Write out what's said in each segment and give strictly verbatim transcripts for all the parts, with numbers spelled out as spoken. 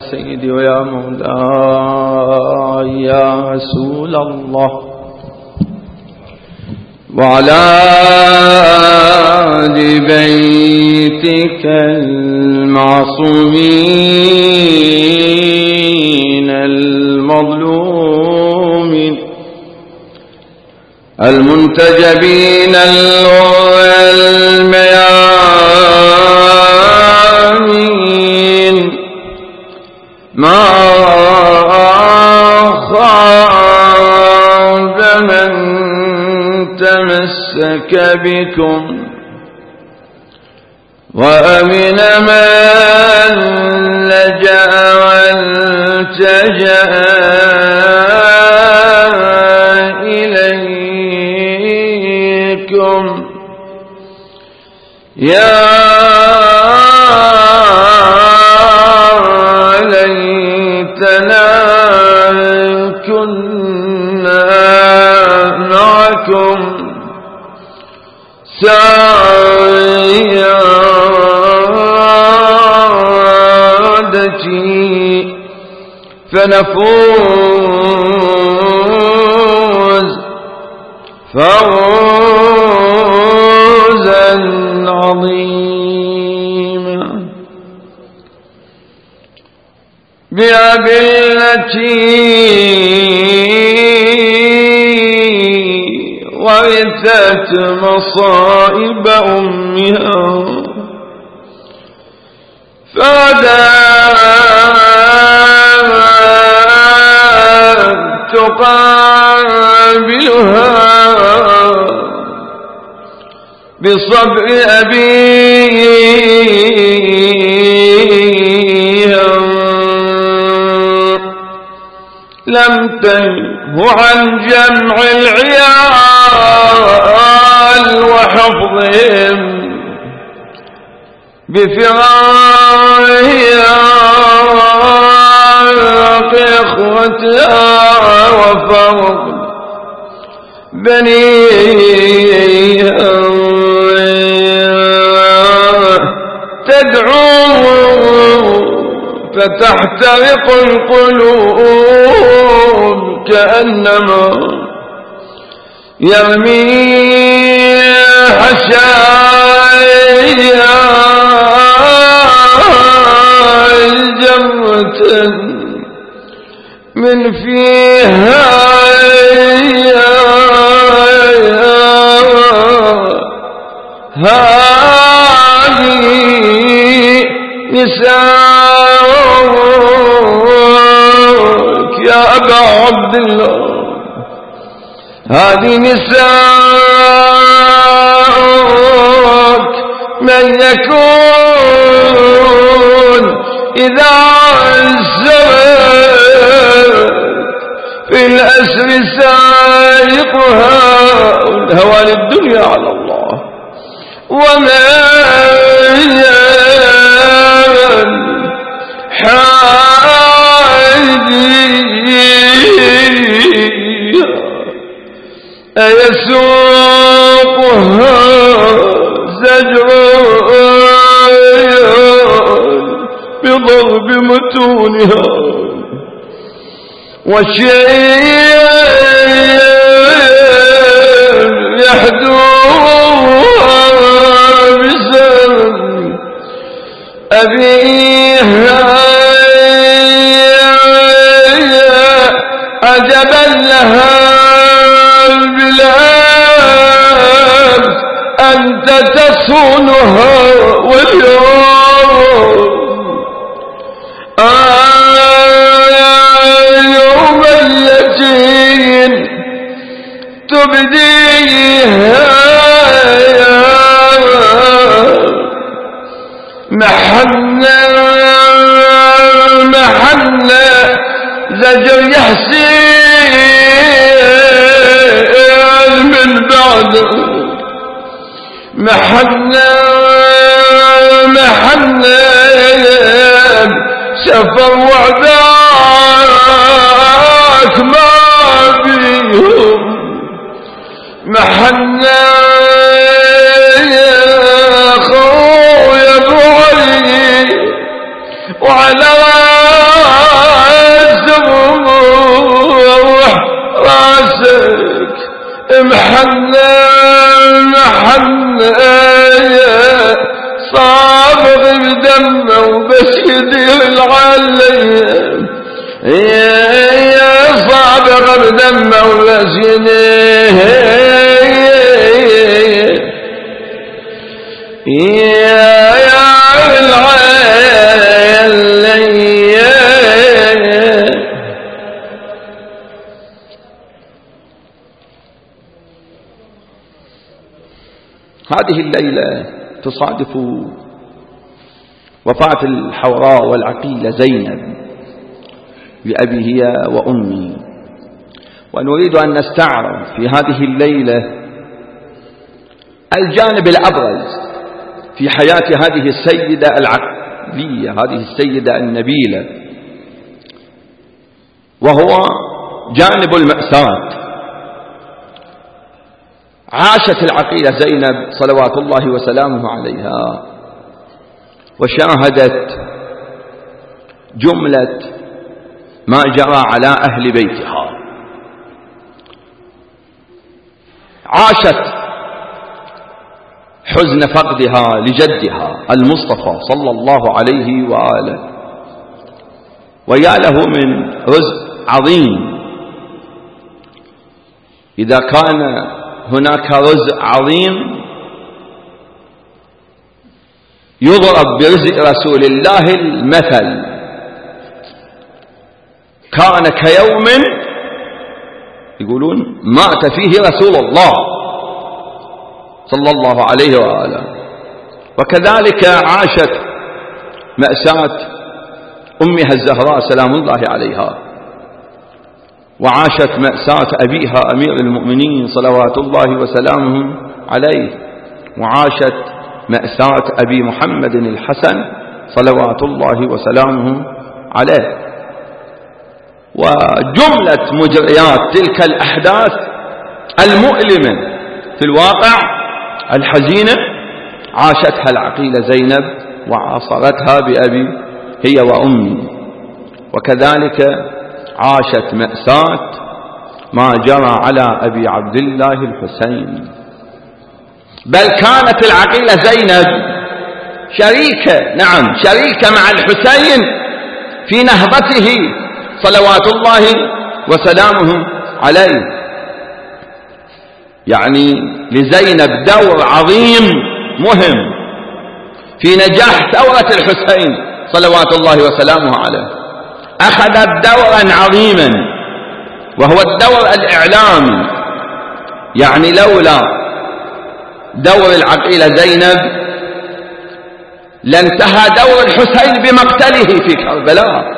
سيدي ويا مولاي يا رسول الله وعلى آل بيتك المعصومين المظلومين المنتجبين الميامين ما خاب من تمسك بكم وأمن من لجأ والتجأ إليكم يا ليتنا كنا معكم سعادتي فنفوز فوزا عظيما بأبي التي ورثت مصائب أمها فدامت تقابلها بصبر أبيها لم تنه عن جمع العيال وحفظهم بفراقها إخوتها وفرق بنيها تدعو فتحترق القلوب كأنما يرمي حشايا جمة من فيها هذه نساءك يا أبا عبد الله هذه نساءك من يكون إذا عزت في الأسر سائقها الهوى للدنيا على الله ومن أيسوقها زجر بضرب متونها والشيء يحدوها بسبب أبيها عجبا لها البلاد أنت تصونها واليوم يوم التي تبديها محنة محنة زجر يحسين من بعد محنة محنة سفر وعداك ما بيهم محنة خويا ابو علي وعلى اللي يا صابر بدمه ولسنه يا يا العين هذه الليلة تصادف وفاة الحوراء والعقيلة زينب بأبي هي وأمي، ونريد أن نستعرض في هذه الليلة الجانب الأبرز في حياة هذه السيدة العقلية، هذه السيدة النبيلة، وهو جانب المأساة. عاشت العقيلة زينب صلوات الله وسلامه عليها وشاهدت جملة ما جرى على أهل بيتها. عاشت حزن فقدها لجدها المصطفى صلى الله عليه وآله، ويا له من رزق عظيم. إذا كان هناك رزق عظيم يضرب برزق رسول الله المثل، كان كيوم يقولون مات فيه رسول الله صلى الله عليه وآله. وكذلك عاشت مأساة أمها الزهراء سلام الله عليها، وعاشت مأساة أبيها أمير المؤمنين صلوات الله وسلامه عليه، وعاشت مأساة أبي محمد الحسن صلوات الله وسلامه عليه. وجملة مجريات تلك الأحداث المؤلمة في الواقع الحزينة عاشتها العقيلة زينب وعاصرتها بأبي هي وأمي. وكذلك عاشت مأساة ما جرى على أبي عبد الله الحسين، بل كانت العقيلة زينب شريكة، نعم شريكة مع الحسين في نهضته صلوات الله وسلامه عليه. يعني لزينب دور عظيم مهم في نجاح ثورة الحسين صلوات الله وسلامه عليه. أخذت دورا عظيما وهو الدور الإعلامي، يعني لولا دور العقيلة زينب لانتهى دور الحسين بمقتله في كربلاء،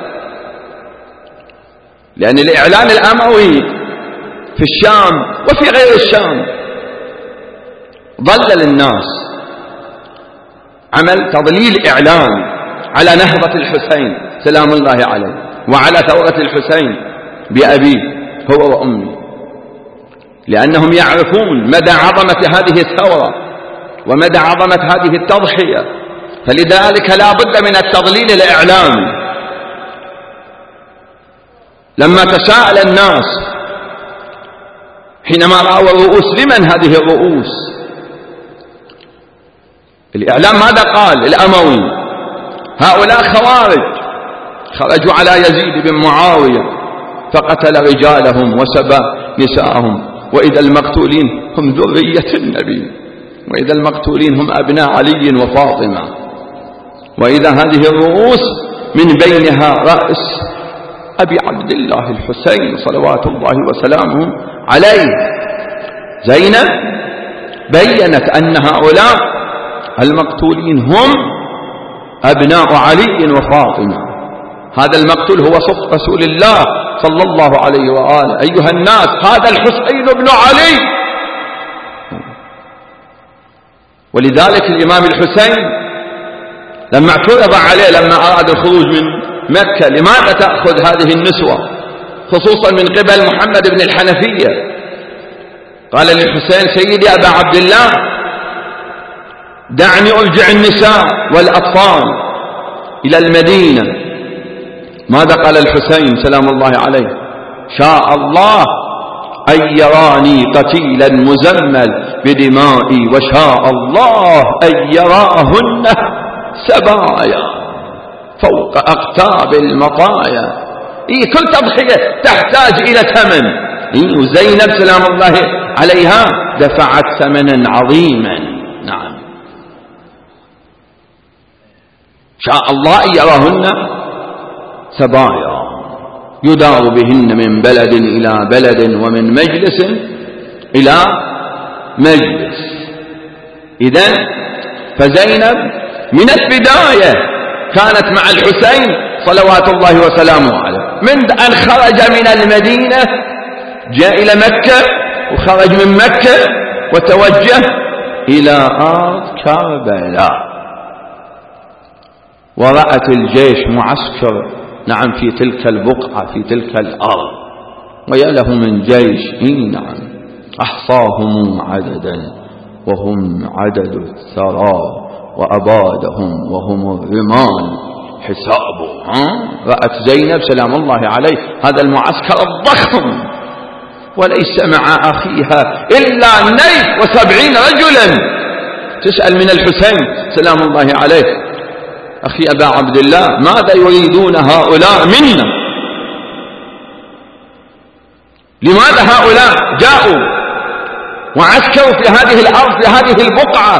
لأن الإعلان الأموي في الشام وفي غير الشام ضلل الناس، عمل تضليل إعلان على نهضة الحسين سلام الله عليه وعلى ثورة الحسين بأبيه هو وأمي، لأنهم يعرفون مدى عظمة هذه الثورة ومدى عظمة هذه التضحية، فلذلك لا بد من التضليل الإعلامي. لما تساءل الناس حينما رأوا الرؤوس لمن هذه الرؤوس، الإعلام ماذا قال؟ الأموي هؤلاء خوارج خرجوا على يزيد بن معاوية فقتل رجالهم وسبى نساءهم، وإذا المقتولين هم ذرية النبي، وإذا المقتولين هم أبناء علي وفاطمة، وإذا هذه الرؤوس من بينها رأس أبي عبد الله الحسين صلوات الله وسلامه عليه. زينب بيّنت أن هؤلاء المقتولين هم أبناء علي وفاطمة، هذا المقتول هو صف رسول الله صلى الله عليه وآله. أيها الناس هذا الحسين بن علي. ولذلك الإمام الحسين لما اعترض عليه لما أراد الخروج من مكة، لماذا تأخذ هذه النسوة خصوصا من قبل محمد بن الحنفية؟ قال للحسين سيدي أبا عبد الله دعني أرجع النساء والأطفال إلى المدينة. ماذا قال الحسين سلام الله عليه؟ شاء الله أن يراني قتيلا مزمل بدمائي، وشاء الله أن يراهن سبايا. فوق أقطاب المطايا. إيه كل تضحية تحتاج إلى ثمن. إيه وزينب سلام الله عليها دفعت ثمنا عظيما. نعم شاء الله أن يراهن سبايا يدار بهن من بلد إلى بلد ومن مجلس إلى مجلس. إذن فزينب من البداية كانت مع الحسين صلوات الله وسلامه عليه، من أن خرج من المدينة جاء إلى مكة وخرج من مكة وتوجه إلى أرض كربلاء، ورأت الجيش معسكر نعم في تلك البقعة في تلك الأرض، ويا له من جيش. إيه نعم أحصاهم عددا وهم عدد الثرى وأبادهم وهم الرمال حسابه. ها؟ رأت زينب سلام الله عليه هذا المعسكر الضخم وليس مع أخيها إلا نيف وسبعين رجلا. تسأل من الحسين سلام الله عليه أخي أبا عبد الله ماذا يريدون هؤلاء منا؟ لماذا هؤلاء جاءوا وعسكروا في هذه الأرض في هذه البقعة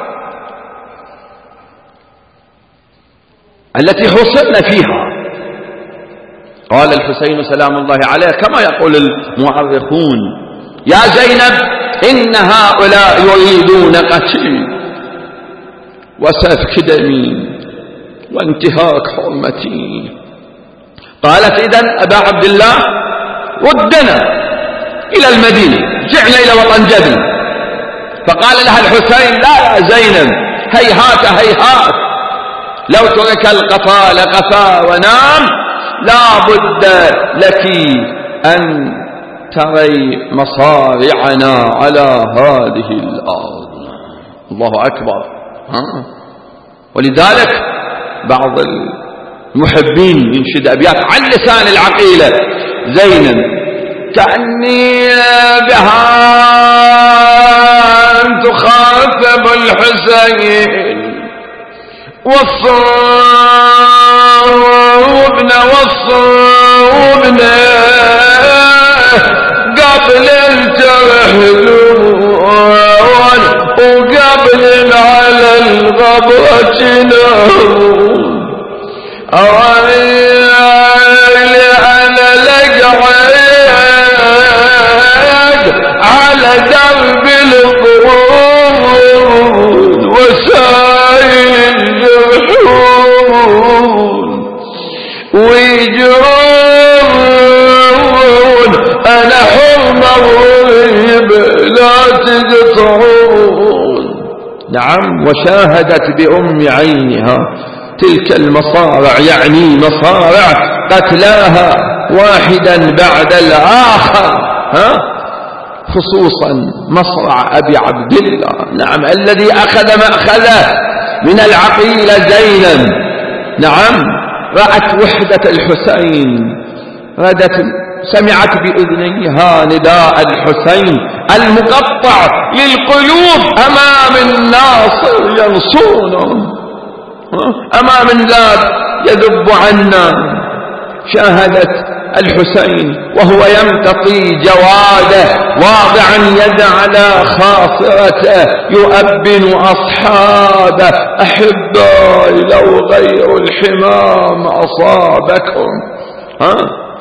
التي حصلنا فيها؟ قال الحسين سلام الله عليه كما يقول المؤرخون: يا زينب إن هؤلاء يريدون قتلي وسفك دمي وانتهاك حرمتي. قالت: إذن أبا عبد الله ردنا إلى المدينة، رجعنا إلى وطن جدنا. فقال لها الحسين: لا يا زينب، هيهات هيهات، لو ترك القفا لقفا ونام، لا بد لك أن تري مصارعنا على هذه الأرض. الله أكبر. ها؟ ولذلك بعض المحبين ينشد أبيات عن لسان العقيلة زينب: كأني بها أن تخاطب الحسين والصوبنا والصوبنا قبل الترحلون وقبل على الغبرة نارون. أرأي أنا لقعد على درب القرون وسائل الجرحون ويجرون، أنا حرم الريب لا تقطعون. نعم وشاهدت بأم عينها تلك المصارع، يعني مصارع قتلاها واحدا بعد الآخر، ها؟ خصوصا مصرع أبي عبد الله نعم الذي أخذ مأخذه من العقيلة زينب. نعم رأت وحدة الحسين، ردت سمعت بأذنيها نداء الحسين المقطع للقلوب أمام الناصر ينصرنا، أمام الذات يذب عنا. شاهدت الحسين وهو يمتطي جواده واضعا يد على خاصرته يؤبن أصحابه: أحبائي لو غير الحمام أصابكم. ها؟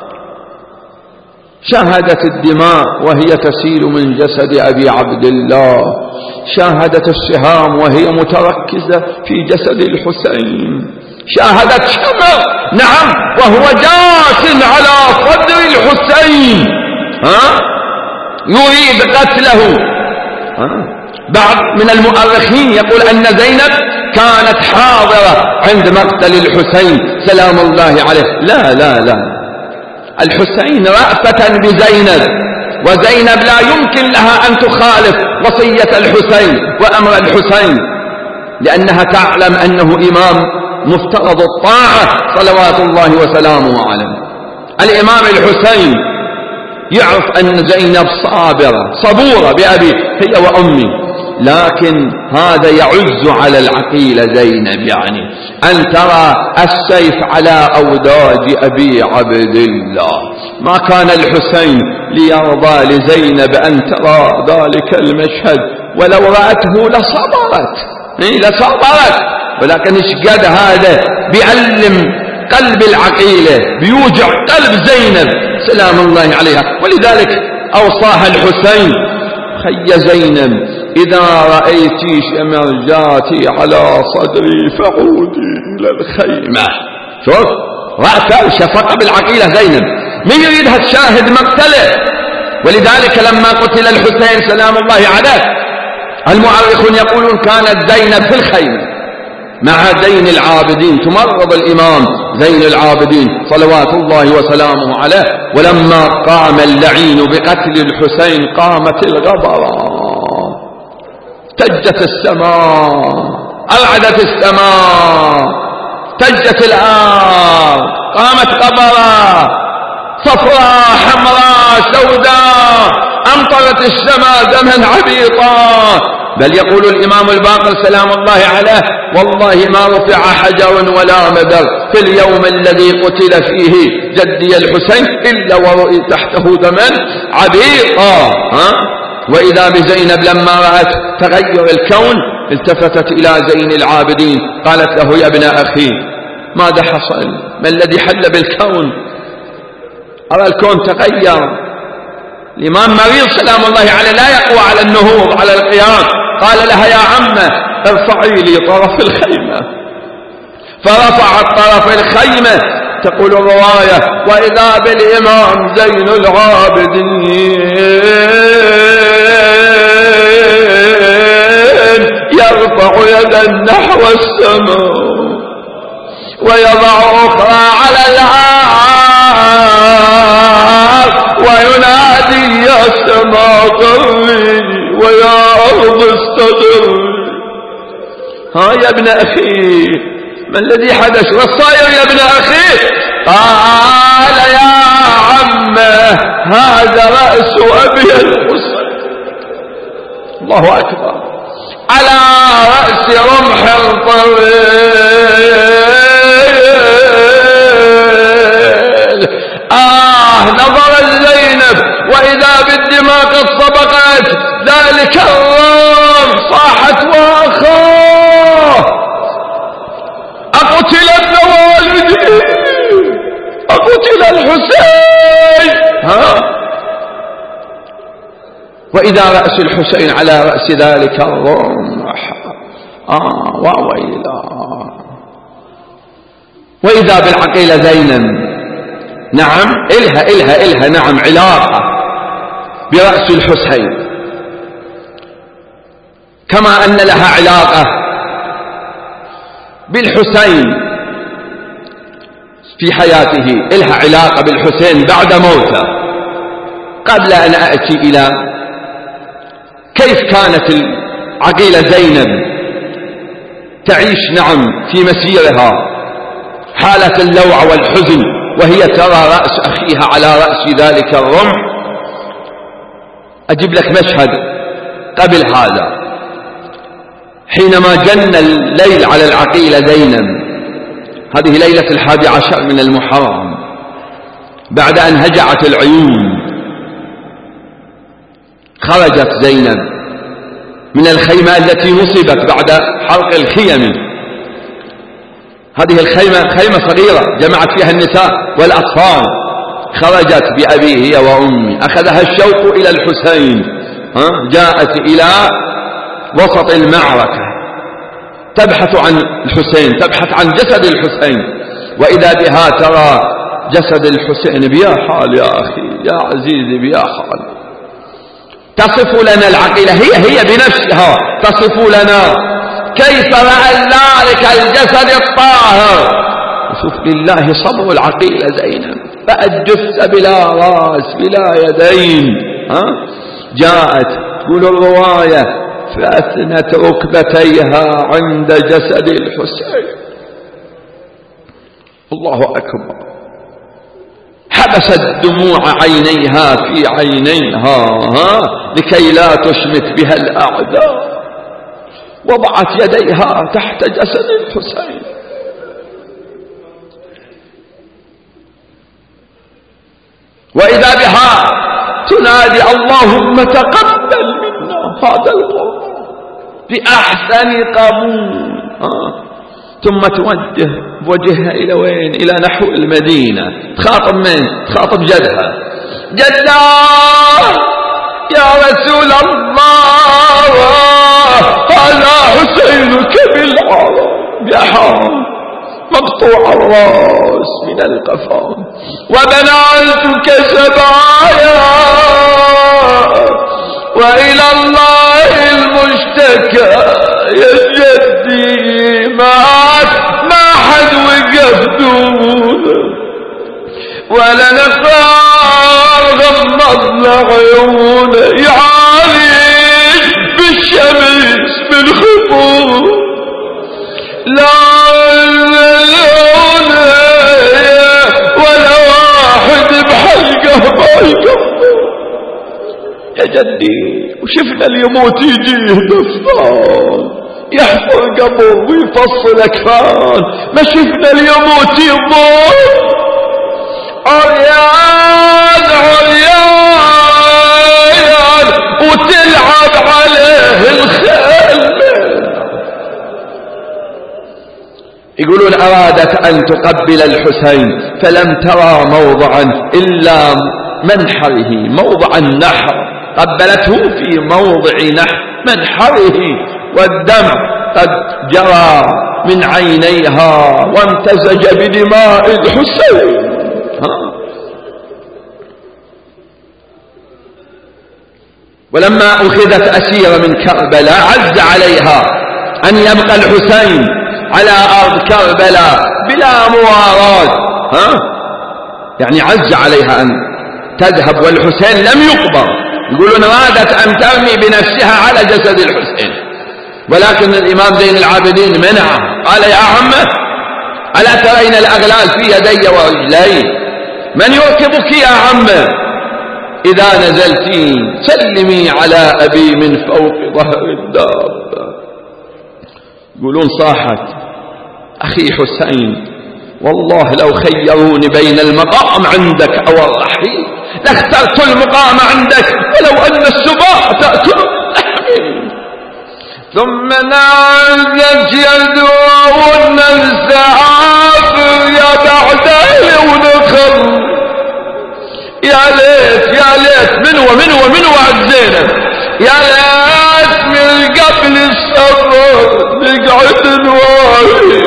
شاهدت الدماء وهي تسيل من جسد أبي عبد الله، شاهدت السهام وهي متركزة في جسد الحسين، شاهدت شمر نعم وهو جاس على صدر الحسين ها يريد قتله. ها؟ بعض من المؤرخين يقول أن زينب كانت حاضرة عند مقتل الحسين سلام الله عليه. لا لا لا، الحسين رأفة بزينب، وزينب لا يمكن لها أن تخالف وصية الحسين وأمر الحسين، لأنها تعلم أنه إمام مفترض الطاعة صلوات الله وسلامه عليه. الإمام الحسين يعرف أن زينب صابرة صبورة بأبي هي وأمي، لكن هذا يعز على العقيلة زينب، يعني أن ترى السيف على أوداج أبي عبد الله. ما كان الحسين ليرضى لزينب أن ترى ذلك المشهد، ولو رأته لصبرت إيه لصبرت، ولكن إيش قد هذا بيعلم قلب العقيلة، بيوجع قلب زينب سلام الله عليها. ولذلك أوصاها الحسين: خي زينب إذا رأيتي شمرجاتي على صدري فعودي إلى الخيمة. شوف رأت شفقة بالعقيلة زينب، من يريدها تشاهد مقتله. ولذلك لما قتل الحسين سلام الله عليه المؤرخون يقولون كانت زينب في الخيمة مع زين العابدين، تمرض الإمام زين العابدين صلوات الله وسلامه عليه. ولما قام اللعين بقتل الحسين قامت الغبرة، تجت السماء، أرعدت السماء، تجت الأرض، قامت غبرة صفراء حمراء سوداء، أمطرت السماء دما عبيطا. بل يقول الإمام الباقر سلام الله عليه: والله ما رفع حجر ولا مدر في اليوم الذي قتل فيه جدي الحسين إلا ورؤي تحته دما عبيطا. ها؟ وإذا بزينب لما رأت تغير الكون التفتت إلى زين العابدين قالت له: يا ابن أخي ماذا حصل؟ ما الذي حل بالكون؟ أرى الكون تغير. الإمام مريض سلام الله عليه لا يقوى على النهوض على القيام، قال لها: يا عمه ارفعي لي طرف الخيمة. فرفعت طرف الخيمة. تقول الرواية: وإذا بالإمام زين العابدين يرفع يدا نحو السماء ويضع أخرى على الأرض وينادي: يا سماء قري ويا أرض استقري. ها يا ابن أخي ما الذي حدث؟ والصاير يا ابن أخي؟ قال: يا عمه هذا رأس أبي الحسين. الله أكبر. على رأس رمح طويل. آه نظر زينب وإذا بالدماء قد سبقت ذلك الرمح، صاحت: وأخاه أقتل ابن والدي، أقتل الحسين. ها؟ وإذا رأس الحسين على رأس ذلك الرمح. آه وويلا. وإذا بالعقيلة زينب، نعم إلها إلها إلها نعم علاقة برأس الحسين، كما أن لها علاقة بالحسين في حياته، إلها علاقة بالحسين بعد موته. قبل أن أأتي إلى كيف كانت العقيلة زينب تعيش نعم في مسيرها حالة اللوع والحزن وهي ترى رأس أخيها على رأس ذلك الرمح، أجيب لك مشهد قبل هذا. حينما جن الليل على العقيلة زينب، هذه ليلة الحادي عشر من المحرم، بعد أن هجعت العيون خرجت زينب من الخيمة التي نصبت بعد حرق الخيم. هذه الخيمة خيمة صغيرة جمعت فيها النساء والأطفال. خرجت بأبيه هي وأمي، أخذها الشوق إلى الحسين. ها؟ جاءت إلى وسط المعركة تبحث عن الحسين، تبحث عن جسد الحسين، وإذا بها ترى جسد الحسين بيا حال يا أخي يا عزيزي بيا حال. تصف لنا العقيلة هي هي بنفسها، تصف لنا كيف رأى ذلك الجسد الطاهر. شوف لله صبر العقيلة زينب، بقت جثة بلا راس بلا يدين. ها؟ جاءت تقول الرواية فأثنت ركبتيها عند جسد الحسين. الله أكبر. حبست دموع عينيها في عينيها ها؟ لكي لا تشمت بها الأعداء. وضعت يديها تحت جسد الحسين. وإذا بها تنادي اللهم تقبل منا هذا القرآن بأحسن قبول. آه. ثم توجه بوجهها إلى وين؟ إلى نحو المدينة. تخاطب من؟ تخاطب جدها. جدا يا رسول الله هذا حسينك بالعرب بحار مقطوع الراس من القفا وبناتك سبايا وإلى الله المشتكى يا جدي مات ما حد وقف دونه ولا نفار غمضنا عيونه يعاني بالشمس بالخفوف لا لونه ولا واحد بحلقه ما يكفر. يا جدي وشفنا اللي يموت يجيه دفان يحفر قبر ويفصل اكفان، ما شفنا اللي يموت يضل عريان عريان وتلعب عليه الخيل. يقولون أرادت أن تقبل الحسين فلم ترى موضعا إلا منحره موضع النحر، قبلته في موضع منحره والدم قد جرى من عينيها وامتزج بدماء الحسين. ها. ولما أخذت أسيرة من كربلاء عز عليها أن يبقى الحسين على أرض كربلاء بلا مواراة. ها؟ يعني عز عليها أن تذهب والحسين لم يقبر. يقولون أرادت أن ترمي بنفسها على جسد الحسين، ولكن الإمام زين العابدين منعه، قال يا عمه ألا ترين الأغلال في يدي ورجلي؟ من يركبك يا عمه؟ إذا نزلتين سلمي على أبي من فوق ظهر الدابة. يقولون صاحت أخي حسين والله لو خيروني بين المقام عندك أو الرحيل لاخترت المقام عندك ولو أن السباع تأكل لحمي. ثم نازلت يدعون السعافر يا بعدي ونخل يا ليت يا ليت من ومن ومن وعد زينب يا ليت من قبل السفر نقعد نواهي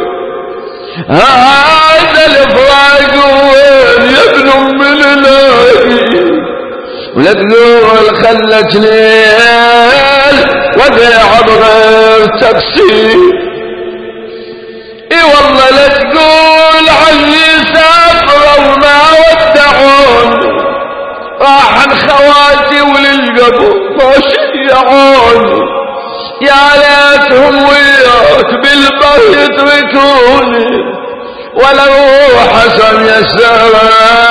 هذا الفراق وين يا ابن ام اللاهي ولا تقول خلت ليل وذيع بغير تقسيم. اي والله لا تقول عني سافر وما ودعون راح خواتي وللقبر ما شيعوني يا ليتهم وياك بالبر يتركوني ولو حسن يسره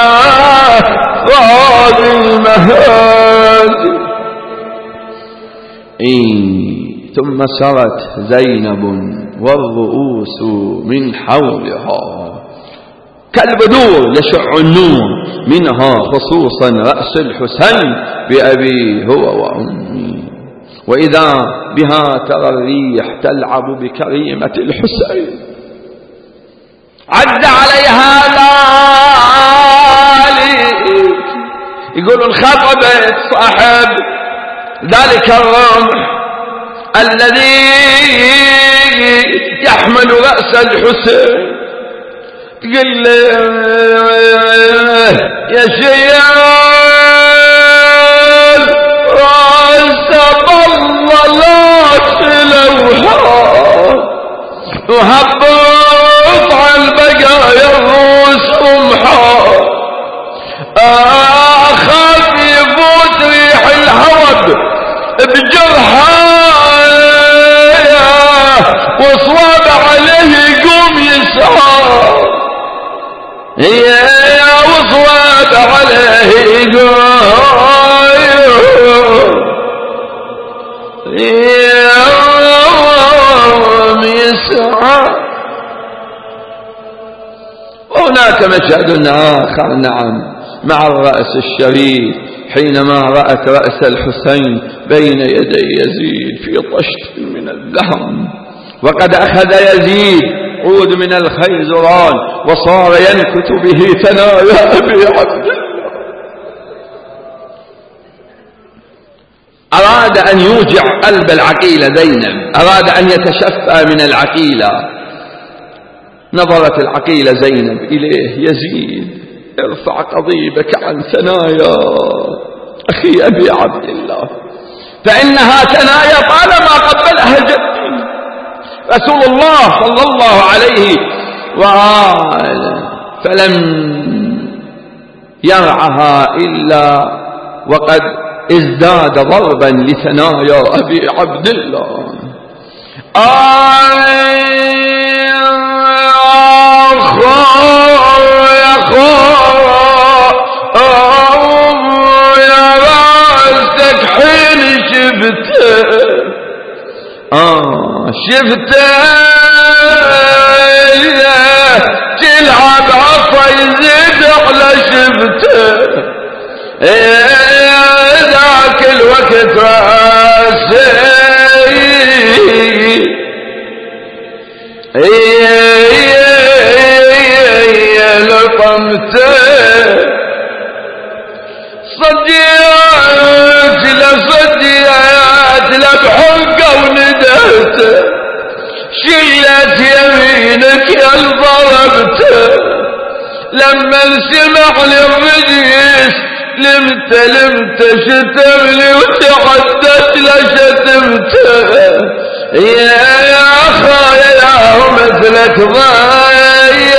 راضي المهادي. إيه ثم سرت زينب والرؤوس من حولها كالبدور يشع النور منها خصوصا رأس الحسين بأبي هو وأمي. وإذا بها ترى الريح تلعب بكريمة الحسين عد عليها ذلك. يقولون خطبت صاحب ذلك الرمح الذي يحمل رأس الحسين قل يا شيال رأس بالله لا تلوحا وهبط على البقايا الروس رمحا أخاف يفوت ريح الهوب بجرحا وصواب عليه يقوم يسعى يا وصواب عليه مشهد آخر نعم مع الرأس الشريف حينما رأت رأس الحسين بين يدي يزيد في طشت من الذهب، وقد أخذ يزيد عود من الخيزران وصار ينكت به ثنايا أبي عبد الله. أراد أن يوجع قلب العقيلة زينب، أراد أن يتشفى من العقيلة. نظرت العقيلة زينب إليه: يزيد ارفع قضيبك عن ثنايا أخي أبي عبد الله، فإنها ثنايا طالما قبلها جدي رسول الله صلى الله عليه وآله، فلم يرعها إلا وقد ازداد ضربا لثنايا أبي عبد الله. آه شفته تلعب عصا يزيد على شفته ذاك الوقت راسي لطمته صديات لصديات لبحقه وندهته شلت يمينك يا ضربته لما سمع للرجيس لمت لمت شتمني وتعدت لشتمته يا يا خايا يا مثلك ضايع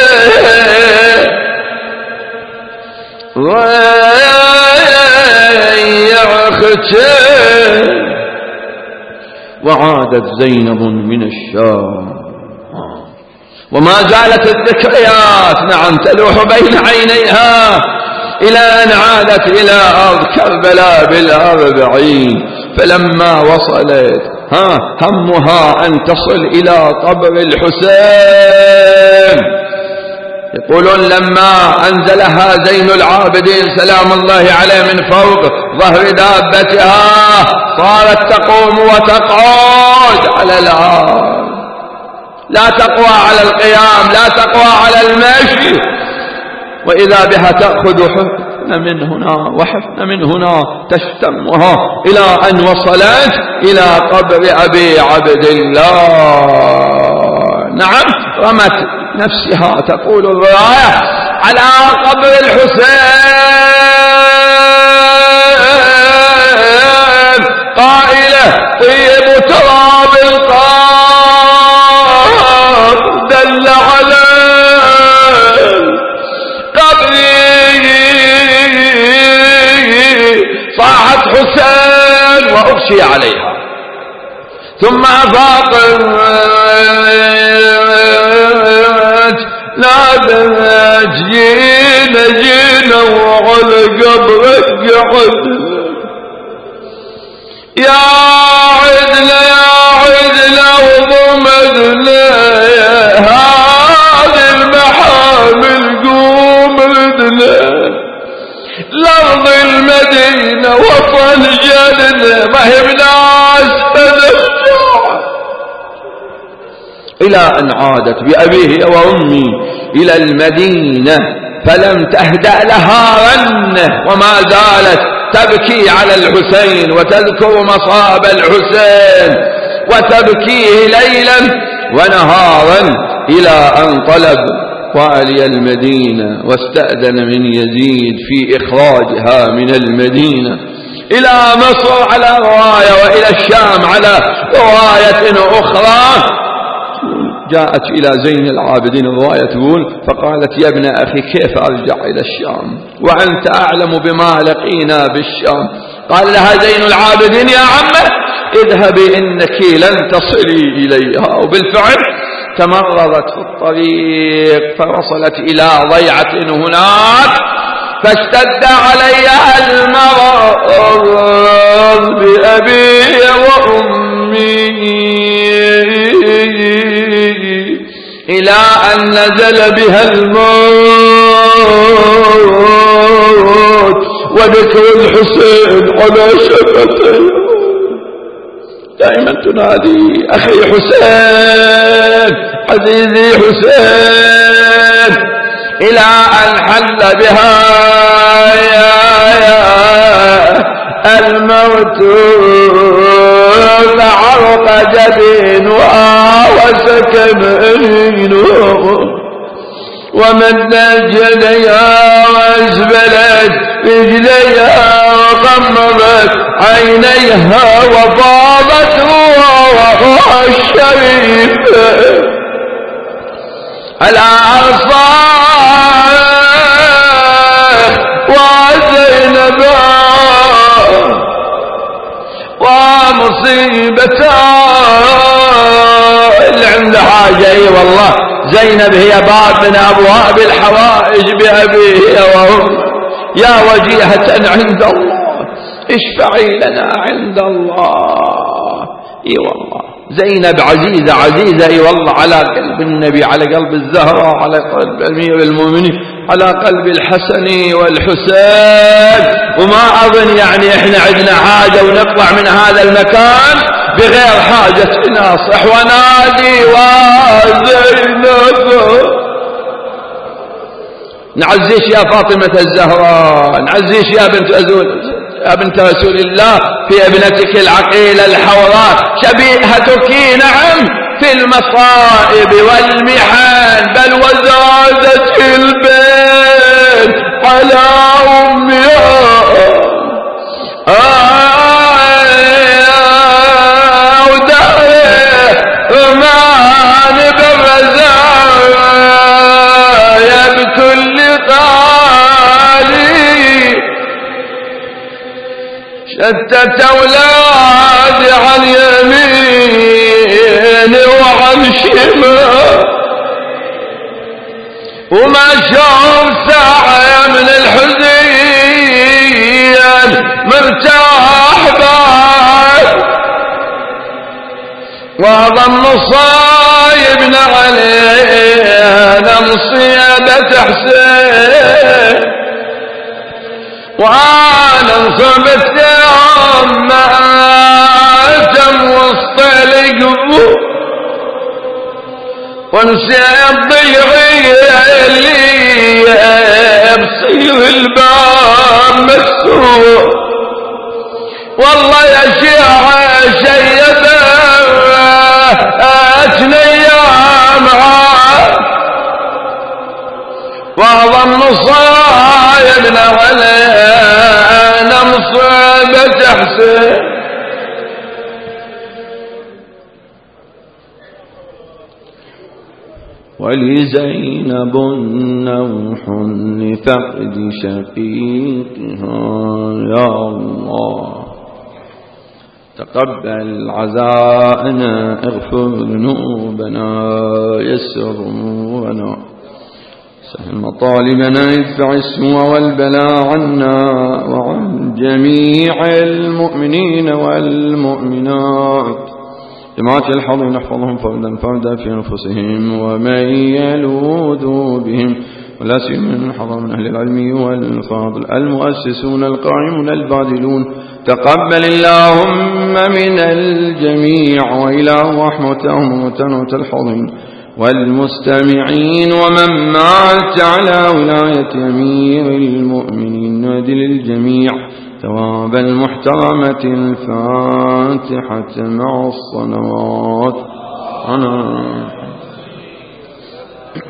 وعادت زينب من الشام وما زالت الذكريات نعم تلوح بين عينيها إلى أن عادت إلى أرض كربلاء بالأربعين. فلما وصلت ها همها أن تصل إلى قبر الحسين. يقولون لما أنزلها زين العابدين سلام الله عليه من فوق ظهر دابتها صارت تقوم وتقعد على الأرض، لا تقوى على القيام، لا تقوى على المشي، وإذا بها تأخذ حفن من هنا وحفن من هنا تشتمها إلى أن وصلت إلى قبر أبي عبد الله. نعم رمت نفسها تقول الرواية على قبر الحسين قائلة طيب تراب القبر دل على قبري صاحت حسين وأغشي عليها ثم أفاقت لا جينا جينا وعلى قبرك قعد يا عدنا يا عدنا وضمدنا هذه المحامل قوم ردنا لأرض المدينة وطن جدنا ما هي بناس تنفع إلى أن عادت بأبيه وأمي إلى المدينة فلم تهدأ لها رنة وما زالت تبكي على الحسين وتذكر مصاب الحسين وتبكيه ليلا ونهارا إلى أن طلب والي المدينة واستأذن من يزيد في إخراجها من المدينة إلى مصر على رواية وإلى الشام على رواية أخرى. جاءت إلى زين العابدين الرواية تقول فقالت يا ابن أخي كيف أرجع إلى الشام وأنت أعلم بما لقينا بالشام. قال لها زين العابدين يا عمه اذهبي إنك لن تصلي إليها. وبالفعل تمررت في الطريق فوصلت إلى ضيعة هناك فاشتد عليها المرض بأبي وأمي إلى أن نزل بها الموت وذكر الحسين على شفتيه دائما تنادي أخي حسين عزيزي حسين إلى أن حل بها يا يا الموت فعرق جبينها وسكن عينه ومدت يديها واسبلت رجليها وغمضت عينيها وفاضت روحها الشريفة الأعصار وزينب ومصيبتها اللي عنده حاجة اي والله زينب هي باب من أبواب الحوائج بأبيه وأمه يا وجيهة عند الله اشفعي لنا عند الله اي والله زينب عزيزة عزيزة اي والله على قلب النبي على قلب الزهراء على قلب أمير المؤمنين على قلب الحسن والحسين وما أظن يعني احنا عندنا حاجة ونطلع من هذا المكان بغير حاجة ناصح ونادي وزينب نعزيش يا فاطمة الزهراء نعزيش يا بنت أزول يا بنت رسول الله في ابنتك العقيلة الحوراء شبيهتك نعم في المصائب والمحن بل وزادت البيت على أمها وداره مان بالرزايا بكل قالي شتت أولادي عن يمين وعن شمال وما شوف ساعة من الحزين مرتاح بعد وأعظم مصايبنا علينا مصيبة حسين وأنا انصبت يوم ما أتم وسط القبور ونسيت ضيعي اللي بصير الباب مسروق والله يا شيعة شيبتني يا معاد وأعظم مصايبنا علينا مصيبة حسين ولزينب نوح لفقد شقيقها يا الله تقبل عزاءنا اغفر ذنوبنا يسر امورنا سهل مطالبنا ادفع السوء والبلاء عنا وعن جميع المؤمنين والمؤمنات جماعة الحاضرين احفظهم فردا فردا في أنفسهم ومن يلوذ بهم ولا سيما من حضر من أهل العلم والفاضل المؤسسون القائمون البادلون تقبل اللهم من الجميع وإلى رحمتهم وتنوت الحاضرين والمستمعين ومن مات على ولاية أمير المؤمنين ندل الجميع ثواب المحترمة الفاتحة مع الصلوات.